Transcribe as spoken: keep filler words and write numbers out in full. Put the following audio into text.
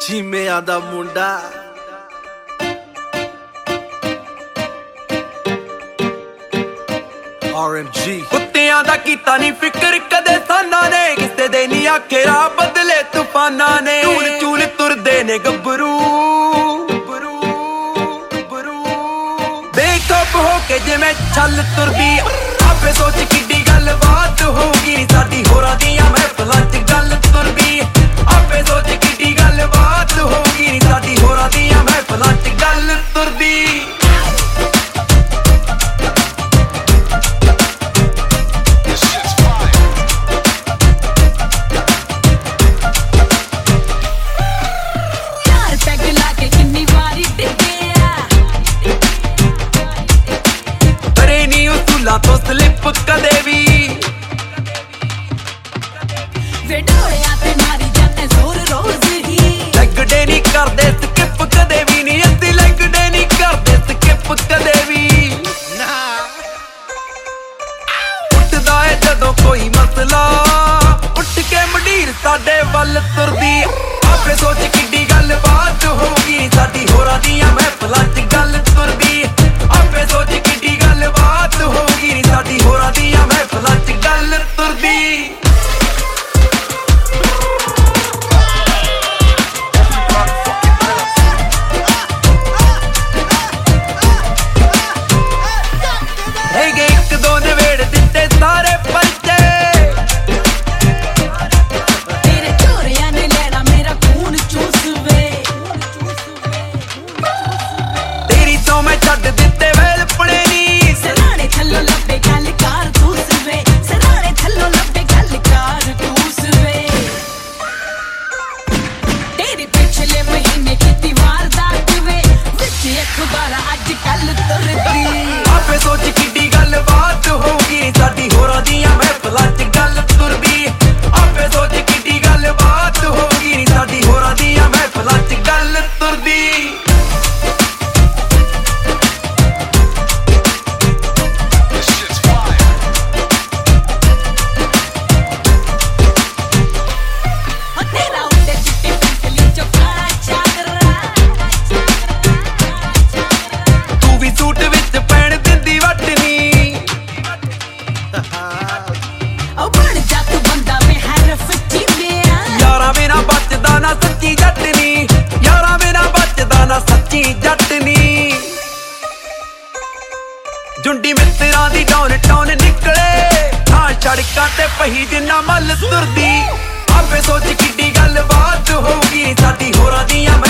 ਚੀਮਿਆਂ ਦਾ ਮੁੰਡਾ R M G ਕੁੱਤਿਆਂ ਦਾ ਕੀਤਾ ਨਹੀਂ ਫਿਕਰ ਕਦੇ ਸਾਨਾ ਨੇ ਕਿਸੇ ਦੇ ਨਹੀਂ ਆਖੇ ਰਾਹ ਬਦਲੇ ਤੂਫਾਨਾਂ ਨੇ ਚੂਲ ਚੂਲ ਤੁਰਦੇ ਨੇ ਗੱਭਰੂ ਬੇਖੌਫ ਹੋ ਕੇ ਜਿਵੇਂ ਛੱਲ ਤੁਰਦੀ ਆਪੇ ਸੋਚ ਕਿੱਡੀ ਗੱਲ ਬਾਤ ਹੋਊਗੀ ਸਾਡੀ ਹੋਰਾਂ ਦੀਆਂ ਮਹਿਫਲਾਂ 'ਚ ਗੱਲ ਤੁਰਦੀ ਆਪੇ ਸੋਚ ਕਿੱਡੀ ਗੱਲ ਬਾਤ ਹੋਊਗੀ ਸਾਡੀ ਹੋਰਾਂ ਦੀਆਂ ਮਹਿਫਲਾਂ 'ਚ ਗੱਲ ਤੁਰਦੀ ਤੋਂ ਸਲਿੱਪ ਕਦੇ ਵੀ ਵੇ ਢੋਲਿਆਂ ਤੇ ਮਾਰੀ ਜਾਂਦੇ ਜ਼ੋਰ ਰੋਜ਼ ਹੀ ਲੱਗਦੇ ਨਹੀਂ ਕਰਦੇ ਸਕਿਪ ਕਦੇ ਵੀ ਨਹੀਂ ਅਸੀਂ ਲੱਗਦੇ ਨਹੀਂ ਕਰਦੇ ਸਕਿਪ ਕਦੇ ਵੀ ਨਾ ਉੱਠਦਾ ਏ ਜਦੋਂ ਕੋਈ ਮਸਲਾ ਉੱਠ ਕੇ ਮੰਡੀਰ ਸਾਡੇ ਵੱਲ ਤੁਰਦੀ ਆਪੇ ਸੋਚ ਕਿੱਡੀ ਗੱਲ ਬਾਤ ਹੋਊਗੀ ਸਾਡੀ ਹੋਰਾਂ ਦੀਆਂ ਮਹਿਫਲਾਂ 'ਚ ਗੱਲ ਤੁਰਦੀ ਆਪੇ ਸੋਚ ਕਿੱਡੀ ਗੱਲ ਬਾਤ ਹੋਊਗੀ ਸਾਡੀ ਹੋਰਾਂ ਦੀਆਂ ਮਹਿਫਲਾਂ 'ਚ ਗੱਲ ਤੁਰਦੀ ਹੈਗੇ ਇੱਕ ਦੋ ਨਵੇੜ ਦਿੱਤੇ ਸਾਰੇ ਪਰਚੇ ਤੇਰੇ ਚੋਰਿਆਂ ਨੇ ਲੈਣਾ ਮੇਰਾ ਖੂਨ ਚੂਸਵੇ ਤੇਰੀ ਤੋਂ ਮੈਂ ਛੱਡ ਦਿੱਤੇ ਵੇਲ ਪੜੇ ਨੀ ਸਰਾਣੇ ਥੱਲੋਂ ਲੱਭੇ ਗੱਲ ਕਾਰ ਦੂਸਵੇ ਸਰਾਣੇ ਥੱਲੋਂ ਲੱਭੇ ਗੱਲ ਕਾਰ ਦੂਸਵੇ ਤੇਰੇ ਪਿਛਲੇ ਮਹੀਨੇ ਕੀਤੀ ਵਾਰਦਾਤ ਵੇ ਵਿੱਚ ਅਖਬਾਰਾਂ ਅੱਜ ਕੱਲ ਤੁਰਦੀ ਆਪੇ ਸੋਚ ਕਿੱਡੀ ਗੱਲ ਬਾਤ ਹੋਊਗੀ ਸਾਡੀ ਹੋਰਾਂ ਦੀਆਂ ਮਹਿਫਲਾਂ 'ਚ ਗੱਲ ਤੁਰਦੀ ਆਪੇ ਸੋਚ ਕਿੱਡੀ ਗੱਲ ਬਾਤ ਹੋਊਗੀ ਸਾਡੀ ਹੋਰਾਂ ਦੀਆਂ ਮਹਿਫਲਾਂ 'ਚ ਗੱਲ ਤੁਰਦੀ ਜੁੰਡੀ ਮਿੱਤਰਾਂ ਦੀ ਡਾਊਨ ਟਾਊਨ ਨਿਕਲੇ ਹਾਂ ਸੜਕਾਂ ਤੇ ਪਹੀ ਜਿੰਨਾ ਮੱਲ ਤੁਰਦੀ ਆਪੇ ਸੋਚ ਕਿੱਡੀ ਗੱਲ ਬਾਤ ਹੋਊਗੀ ਸਾਡੀ ਹੋਰਾਂ ਦੀਆਂ